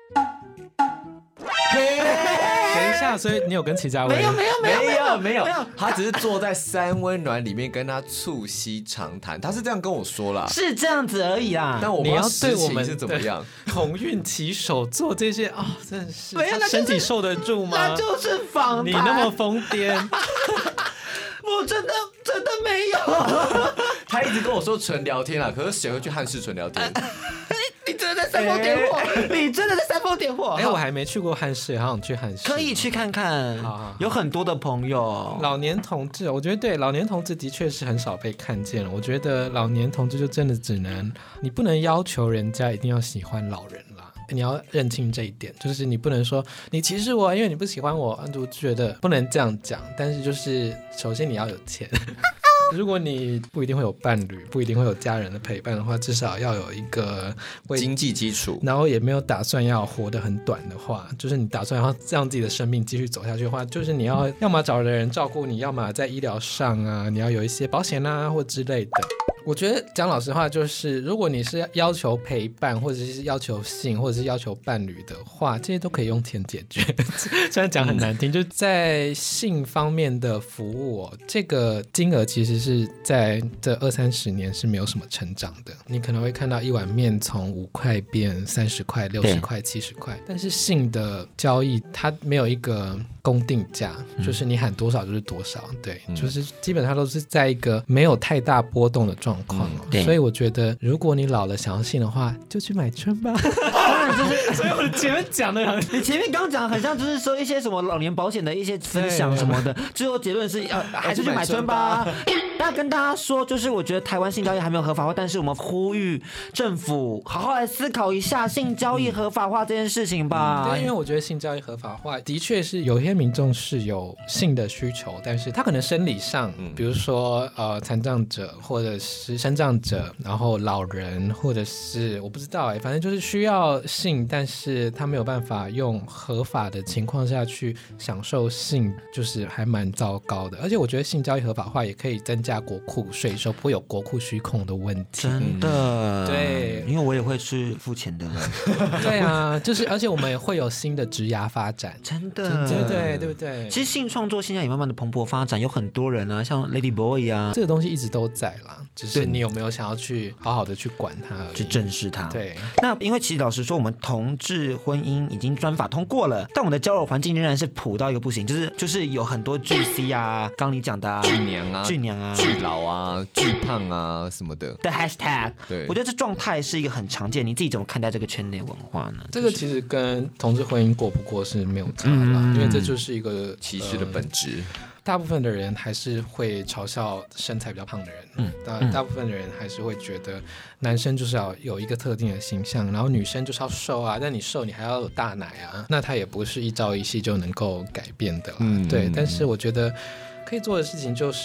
等一下，所以你有跟齐家威？ 没有，没有，没有， 没有没有没有， 他只是坐在三温暖里面跟他促膝长谈，他是这样跟我说啦， 是这样子而已啦。 但我不知道你要对实情我们是怎么样。 同运骑手做这些啊、哦，真的是， 没有那就是他身体受得住吗？ 那就是访谈。 你那么疯癫， 我真的真的没有。 他一直跟我说纯聊天啦，可是谁会去汉室纯聊天？ 你真的在煽风点火，你真的在煽风点火。 哎、欸，我还没去过汉室，好想去汉室， 可以去看看。 好好好， 有很多的朋友。 老年同志，我觉得对老年同志的确是很少被看见了。我觉得老年同志就真的只能，你不能要求人家一定要喜欢老人啦。你要认清这一点，就是你不能说你歧视我，因为你不喜欢我，我觉得不能这样讲。但是就是首先你要有钱。如果你不一定会有伴侣，不一定会有家人的陪伴的话，至少要有一个经济基础， 然后也没有打算要活得很短的话，就是你打算要让自己的生命继续走下去的话，就是你要要么找人照顾你，要么在医疗上啊，你要有一些保险啊或之类的。我觉得讲老实话，就是如果你是要求陪伴，或者是要求性，或者是要求伴侣的话，这些都可以用钱解决。虽然讲很难听，就是在性方面的服务、哦，这个金额其实是在这二三十年是没有什么成长的。你可能会看到一碗面从五块变三十块、六十块、七十块，但是性的交易它没有一个公定价，就是你喊多少就是多少，对，嗯、就是基本上都是在一个没有太大波动的状况、哦嗯、所以我觉得如果你老了想要性的话，就去买春吧。当然就是，所以我前面讲的很， 你前面刚刚讲的很像就是说一些什么老年保险的一些分享什么的，最后结论是要还是去买春吧。那跟大家说，就是我觉得台湾性交易还没有合法化，但是我们呼吁政府好好来思考一下性交易合法化这件事情吧。 嗯、对，因为我觉得性交易合法化的确是有些民众是有性的需求，但是他可能生理上，嗯、比如说呃残障者或者是身障者，然后老人或者是我不知道哎，反正就是需要性，但是他没有办法用合法的情况下去享受性，就是还蛮糟糕的。而且我觉得性交易合法化也可以增加国库税收，不会有国库虚控的问题。 真的， 嗯、对， 因为我也会去付钱的。 对啊，就是而且我们也会有新的职涯发展， 真的， 对不对？对不对？ 其实性创作现在也慢慢的蓬勃发展，有很多人啊，像 Lady Boy 啊， 这个东西一直都在啦，只是你有没有想要去好好的去管它而已， 去正视它。 对， 那因为其实老实说，我们同志婚姻已经专法通过了，但我们的交友环境仍然是普到一个不行，就是就是有很多巨 C 啊，刚你讲的啊， 巨娘啊， 巨娘啊， 巨老啊，巨胖啊什么的的 hashtag。 对， 我觉得这状态是一个很常见，你自己怎么看待这个圈内文化呢？ 这个其实跟同志婚姻过不过是没有差的、嗯，因为这就是一个歧视的本质。 呃大部分的人还是会嘲笑身材比较胖的人，嗯，大大部分的人还是会觉得男生就是要有一个特定的形象，然后女生就是要瘦啊，但你瘦你还要有大奶啊，那他也不是一朝一夕就能够改变的啦，嗯，对。但是我觉得可以做的事情就是，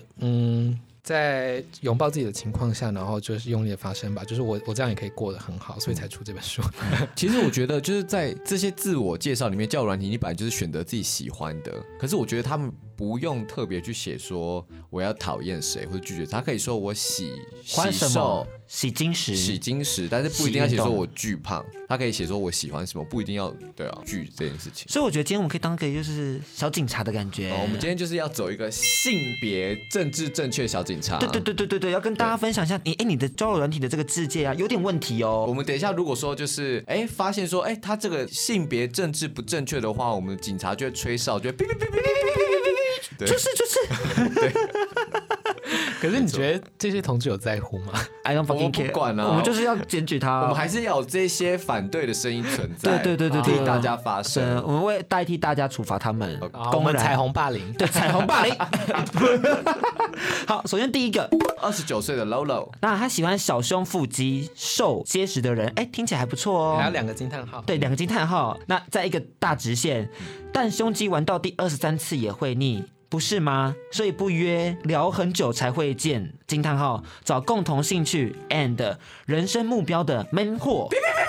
嗯。在拥抱自己的情况下，然后就是用力的发声吧，就是我我这样也可以过得很好，所以才出这本书。 其实我觉得就是在这些自我介绍里面，交友软体你本来就是选择自己喜欢的，可是我觉得他们不用特别去写说我要讨厌谁或者拒绝他，可以说我喜喜受喜金石喜金石，但是不一定要写说我巨胖，他可以写说我喜欢什么，不一定要对啊巨这件事情。 所以我觉得今天我们可以当个就是小警察的感觉。 哦，我们今天就是要走一个性别政治正确小警察。 对对对对对对，要跟大家分享一下你哎你的交友软体的这个世界啊有点问题哦。 我们等一下如果说就是哎发现说哎他这个性别政治不正确的话，我们警察就会吹哨，就会哔哔哔哔哔哔哔哔， 就是就是。 对。 可是你觉得这些同志有在乎吗 ？I don't fucking care。 我们不管啊， 我们就是要检举他、哦。 我们还是要有这些反对的声音存在， 对对对对， 替大家发声。 我们会代替大家处罚他们。 我们彩虹霸凌， 对彩虹霸凌。好，首先第一个， 二十九岁的 Lolo， 那他喜欢小胸、腹肌、瘦、结实的人，哎，听起来还不错哦。 还有两个惊叹号， 对，两个惊叹号。那在一个大直线，但胸肌玩到第二十三次也会腻。 不是吗？所以不约，聊很久才会见。惊叹号，找共同兴趣 and 人生目标的闷货。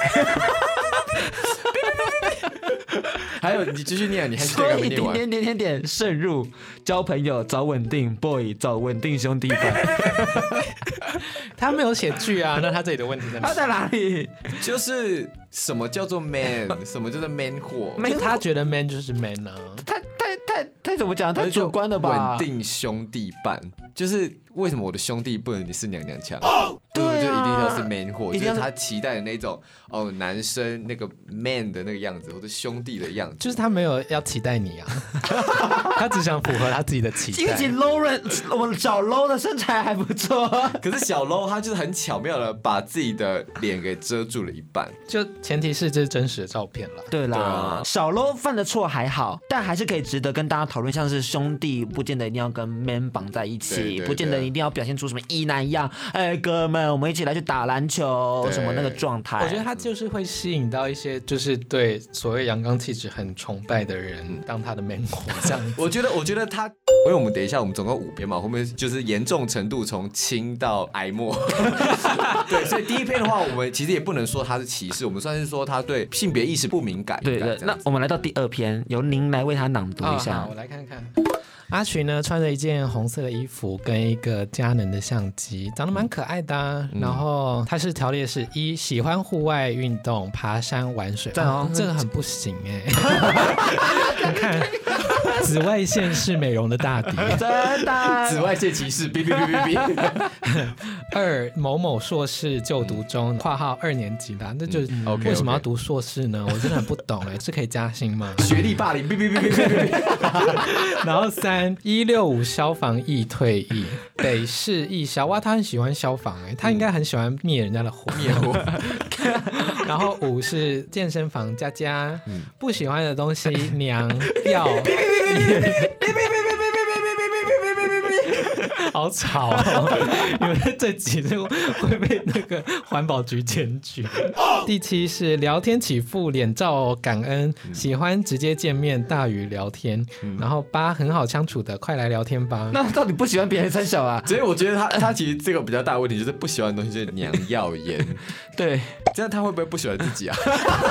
还有你继续念，你还是所以这个念完。 点点点点点慎入，交朋友找稳定 boy， 找稳定兄弟版。 他没有写句啊，那他这里的问题在哪？ 他在哪里？ 就是什么叫做 man， 什么叫做 man 货？ 就他觉得 man 就是 man 啊。 太太太太怎么讲？太主观了吧？ 稳定兄弟伴，就是为什么我的兄弟不能你是娘娘腔？ 对啊就一定要是 man 货， 一定要就是他期待的那种哦，男生那个 man 的那个样子，或者兄弟的样子。 就是他没有要期待你啊，他只想符合他自己的期待。 因为其实 low 人，我小 low 的身材还不错。 可是小 low 他就是很巧妙的把自己的脸给遮住了一半， 就前提是这是真实的照片啦。 对啦， 对啊小 low 犯的错还好，但还是可以值得跟大家讨论。像是兄弟，不见得一定要跟 man 绑在一起， 对对对不见得一定要表现出什么一男一样。哎，哥们，我们一起来去打篮球， 对什么那个状态。 我觉得他就是会吸引到一些就是对所谓阳刚气质很崇拜的人，当他的 man 火这样子。 我觉得，我觉得他，因为我们等一下，我们总共五篇嘛，后面就是严重程度从轻到癌末。对，所以第一篇的话，我们其实也不能说他是歧视，我们算是说他对性别意识不敏感。 对对，那我们来到第二篇，由您来为他朗读一下。 哦、好，我来看看。阿群呢穿着一件红色的衣服跟一个佳能的相机，长得蛮可爱的、啊嗯、然后他是条列是一喜欢户外运动，爬山玩水。哦，这个很不行哎、欸。你看，紫外线是美容的大敌， 真的。 紫外线歧视，哔哔哔哔哔。 二某某硕士就读中，括号二年级的，那就、嗯、为什么要读硕士呢？我真的很不懂哎、欸，是可以加薪吗？ 学历霸凌，哔哔哔哔哔哔。 然后三。一六五消防役退役，北市役消哇，他很喜欢消防哎、欸，他应该很喜欢灭人家的火， 灭火。 然后五是健身房佳佳，嗯、不喜欢的东西娘要。好吵哦！你们这集就会被那个环保局检举。第七是聊天起伏，脸照感恩，喜欢直接见面大于聊天。嗯、然后八很好相处的，快来聊天吧。 那到底不喜欢别人三小啊？ 所以我觉得他他其实这个比较大的问题就是不喜欢的东西就是娘耀颜。 对， 这样他会不会不喜欢自己啊？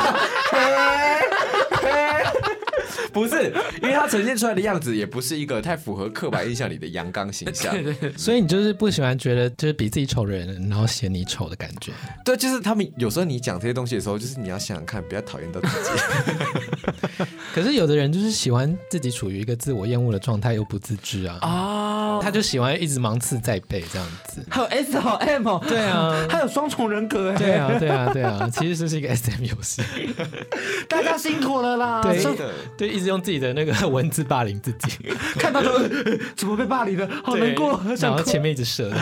不是，因为他呈现出来的样子也不是一个太符合刻板印象里的阳刚形象， 对对对， 所以你就是不喜欢觉得就是比自己丑的人，然后嫌你丑的感觉。 对，就是他们有时候你讲这些东西的时候，就是你要想想看，不要讨厌到自己。 可是有的人就是喜欢自己处于一个自我厌恶的状态，又不自知啊。哦，他就喜欢一直芒刺在背这样子。 还有 S 好 M 哦， 对啊， 还有双重人格哎。 对啊，对啊，对啊，其实这是一个 S M 游戏。 大家辛苦了啦。 对对，一直用自己的那个文字霸凌自己， 看到就怎么被霸凌了，好难过， 然后前面一直射的，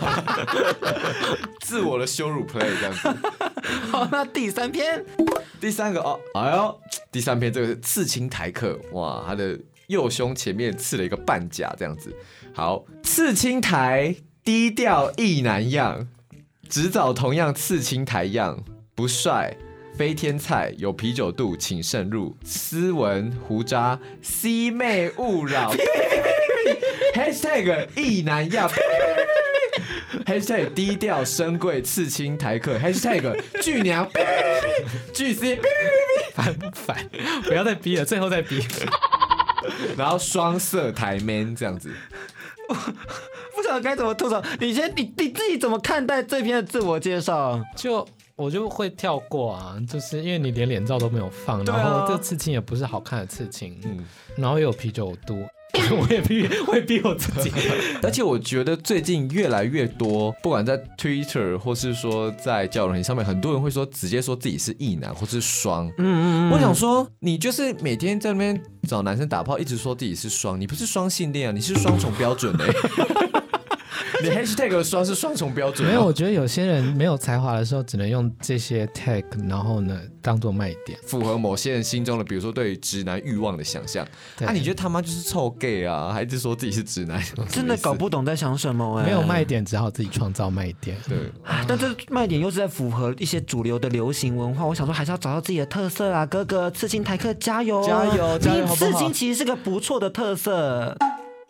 自我的羞辱 play 这样子。 好，那第三篇， 第三个哦，哎呦，第三篇这个是刺青台客，哇，他的右胸前面刺了一个半甲这样子。好，刺青台低调意难样，只找同样刺青台样，不帅。非天菜有啤酒肚，请慎入。斯文胡渣，C 妹勿扰。#意难样。#低调深贵刺青台客。#巨娘。巨 C。 烦不烦？不要再逼了，最后再逼。 然后双色台 man 这样子。 不晓得该怎么吐槽。你先，你你自己怎么看待这篇的自我介绍？ 就。我就会跳过啊，就是因为你连脸照都没有放， 啊、 然后这个刺青也不是好看的刺青，嗯、然后又有啤酒肚，我也逼，我也逼我自己。 而且我觉得最近越来越多，不管在 Twitter 或是说在交友软件上面，很多人会说直接说自己是异男或是双。嗯嗯嗯。我想说，你就是每天在那边找男生打炮，一直说自己是双，你不是双性恋啊，你是双重标准哎、欸。你 hashtag 的双是双重标准、哦， 没有，我觉得有些人没有才华的时候，只能用这些 tag， 然后呢当做卖点， 符合某些人心中的，比如说对于直男欲望的想象。啊，你觉得他妈就是臭 gay 啊，还一直说自己是直男， 真的搞不懂在想什么哎、欸。 没有卖点，只好自己创造卖点。 对， 啊、但这卖点又是在符合一些主流的流行文化。我想说，还是要找到自己的特色啊，哥哥，刺青台客加油， 加油，加油，好不好？ 刺青其实是个不错的特色。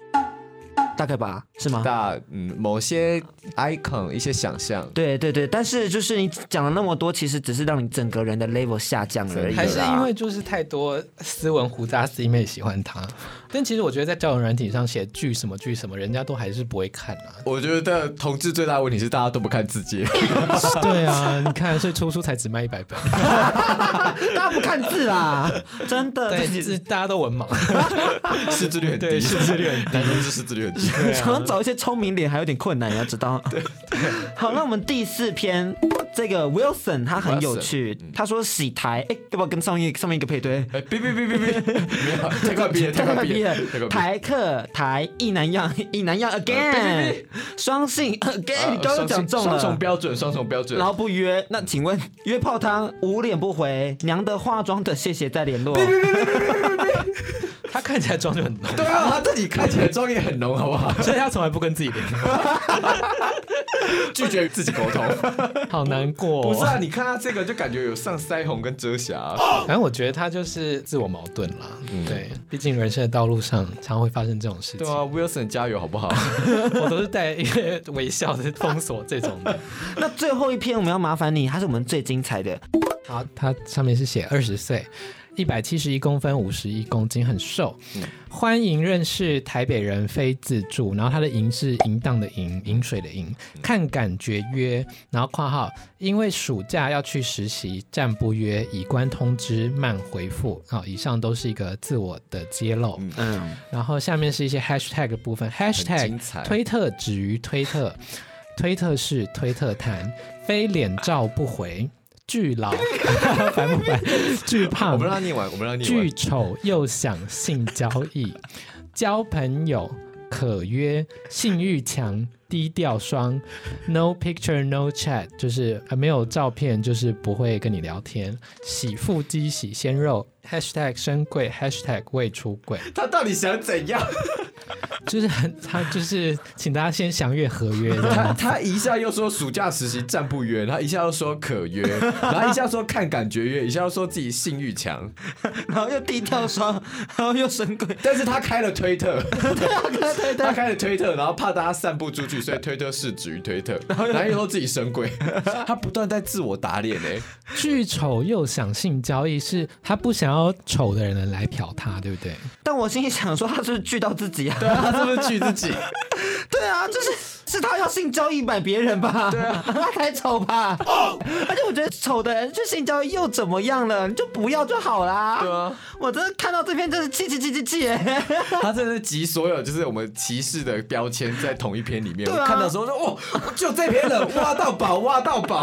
大概吧，是吗？ 大嗯，某些 icon 一些想象。 对对对，但是就是你讲了那么多，其实只是让你整个人的 level 下降而已。 还是因为就是太多斯文胡渣 C 妹喜欢他。但其实我觉得在交友软体上写剧什么剧什么，人家都还是不会看啊。 我觉得同志最大的问题是大家都不看字节。 对啊，你看，所以出书才只卖一百本。 大家不看字啦，真的。 对，字大家都文盲， 识字率很低， 对，识字率很低， 男同志识字率很低。 常常找一些聪明脸还有点困难，你要知道。对，好，那我们第四篇，这个 Wilson 他很有趣，他说洗台，哎，要不要跟上面上面一个配对？ 哎，别别别别别，没有，太快毕业，太快毕业。 台客台一南样一南样 again， 双性 again， 你刚刚讲中了， 双重标准，双重标准。 然后不约，那请问约泡汤无脸不回，娘的化妆的谢谢再联络。 他看起来妆就很浓， 对啊，他自己看起来妆也很浓，好不好？ 所以他从来不跟自己联络， 拒绝自己沟通， 好难过、哦。 不是啊，你看他这个就感觉有上腮红跟遮瑕， 反正我觉得他就是自我矛盾啦。嗯、对，毕竟人生的道路上常会发生这种事情。 对啊 ，Wilson 加油好不好？ 我都是带一个微笑的封锁这种的。 那最后一篇我们要麻烦你，它是我们最精彩的。 好，它上面是写二十岁。一百七十一公分，五十一公斤，很瘦。嗯、欢迎认识台北人非自助，然后他的淫是淫荡的淫，饮水的淫。看感觉约，然后括号，因为暑假要去实习，暂不约，以观通知，慢回复。好、哦，以上都是一个自我的揭露。嗯，然后下面是一些 hashtag 的部分 ，hashtag 推特止于推特，推特是推特谈，非脸照不回。巨老，烦不烦？巨胖， 我不让他念完，我不让他念完。巨丑又想性交易，交朋友可约，性欲强，低调双 ，no picture no chat， 就是没有照片，就是不会跟你聊天。洗腹肌，洗鲜肉 ，hashtag 深柜 ，hashtag 未出柜。 他到底想怎样？ 就是很，他就是请大家先详阅合约。 他他一下又说暑假实习暂不约，然后一下又说可约，然后一下说看感觉约，一下又说自己性欲强， 然后又低调双，然后又神鬼。 但是他开了推特，他开了推特，然后怕大家散布出去，所以推特是止于推特，然后又说自己神鬼，他不断在自我打脸哎。 巨丑又想性交易，是他不想要丑的人来嫖他，对不对？ 但我心里想说，他是不是巨到自己啊？ 对啊，他是不是巨自己？ 对啊，就是是他要性交易买别人吧？对啊，他才丑吧？而且我觉得丑的人去性交易又怎么样了？你就不要就好啦。 对啊， 我真的看到这篇真是气气气气气耶！ 他真的是集所有就是我们歧视的标签在同一篇里面。 啊、 我看到的时候说，哦，就这篇了，挖到宝，挖到宝。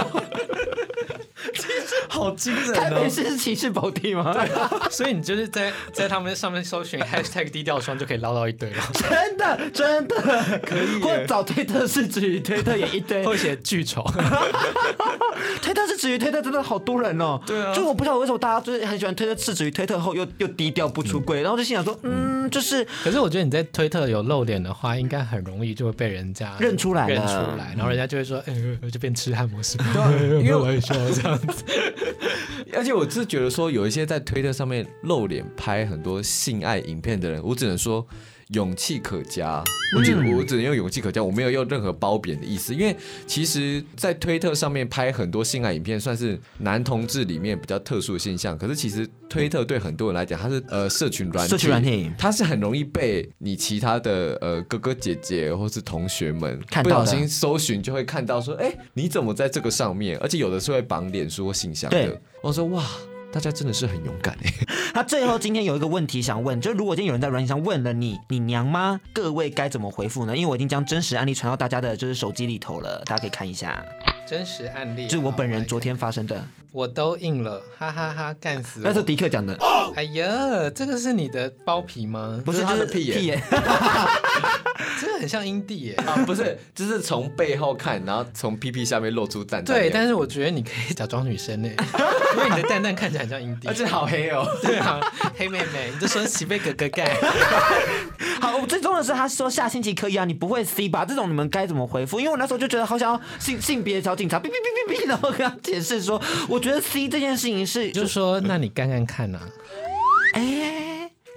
好惊人哦！ 台北市是歧视宝地吗？ 对啊，所以你就是在在他们上面搜寻 hashtag 低调双就可以捞到一堆了。 真的真的可以，或找推特是止于推特也一堆， 会写巨丑。 推特是止于推特真的好多人哦。 对啊， 就我不知道为什么大家就是很喜欢推特是止于推特后又又低调不出柜，嗯、然后就心想说，嗯，就是。 可是我觉得你在推特有露脸的话，应该很容易就会被人家认出来， 认出来，然后人家就会说，哎、欸，就变痴汉模式。 对、啊，因为我也说这样子。 而且我是觉得说，有一些在推特上面露脸拍很多性爱影片的人，我只能说勇气可嘉。我觉得我只能用勇气可嘉，我没有用任何褒贬的意思。因为其实，在推特上面拍很多性爱影片，算是男同志里面比较特殊的现象。可是其实推特对很多人来讲，它是呃社群软体， 社群软体， 它是很容易被你其他的呃哥哥姐姐或是同学们看到，不小心搜寻就会看到说，哎，你怎么在这个上面？而且有的是会绑脸书或信箱的。我说哇。大家真的是很勇敢哎！ 他最后今天有一个问题想问，就如果今天有人在软体上问了你，你娘吗？各位该怎么回复呢？因为我已经将真实案例传到大家的就是手机里头了，大家可以看一下。 真实案例就是我本人昨天发生的， 我都硬了，哈哈哈，干死我！ 那是迪克讲的。 哎呀，这个是你的包皮吗？ 不是， 他的屁眼。 这个很像阴蒂耶啊！不是，就是从背后看，然后从屁屁下面露出蛋蛋。 对，但是我觉得你可以假装女生呢，因为你的蛋蛋看起来很像阴蒂， 而且好黑哦。 对啊，黑妹妹，你就说洗被哥哥盖。 好，我最重要的是他说下星期可以啊，你不会 C 吧？这种你们该怎么回复？因为我那时候就觉得好想要性性别小警察，哔哔哔哔哔，然后跟他解释说，我觉得 C 这件事情是， 就说那你干干看啊。 哎。可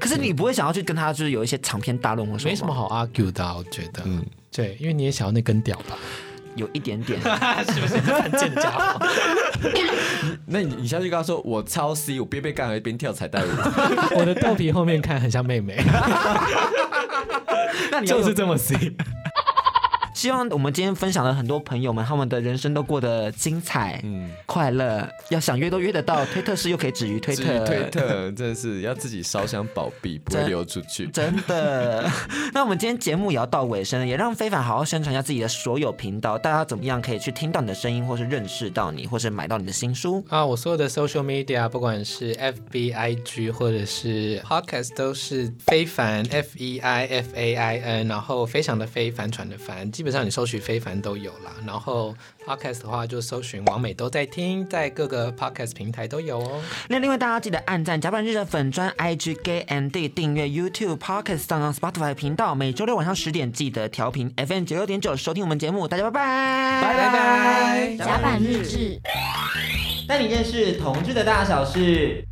是你不会想要去跟他就是有一些长篇大论或什么？ 没什么好 argue 的，我觉得。 嗯， 对，因为你也想要那根屌吧。 有一点点， 是不是犯贱的家伙？ 那你你下去跟他说，我超 C， 我边被干还边跳彩带舞。 我的豆皮后面看很像妹妹， 那你就是这么 C。 希望我们今天分享了很多朋友们，他们的人生都过得精彩、嗯、快乐，要想约都约得到。推特是又可以止于推特， 止于推特真的是要自己烧香保庇，不会流出去。 真的。那我们今天节目也要到尾声了，也让非凡好好宣传一下自己的所有频道，大家怎么样可以去听到你的声音，或是认识到你，或是买到你的新书啊？我所有的 social media， 不管是 F B、I G 或者是 podcast， 都是非凡 F E I F A I N， 然后非常的非帆船的帆，基本上你搜寻非凡都有啦。然后 podcast 的话就搜寻王美都在听，在各个 podcast 平台都有哦。 那另外大家记得按赞甲板日的粉专 I G Gay and D， 订阅 YouTube podcast 上 Spotify 频道，每周六晚上十点记得调频 F M 九六点九收听我们节目。大家拜拜， 拜拜拜。 甲板日志， 带你认识同志的大小事。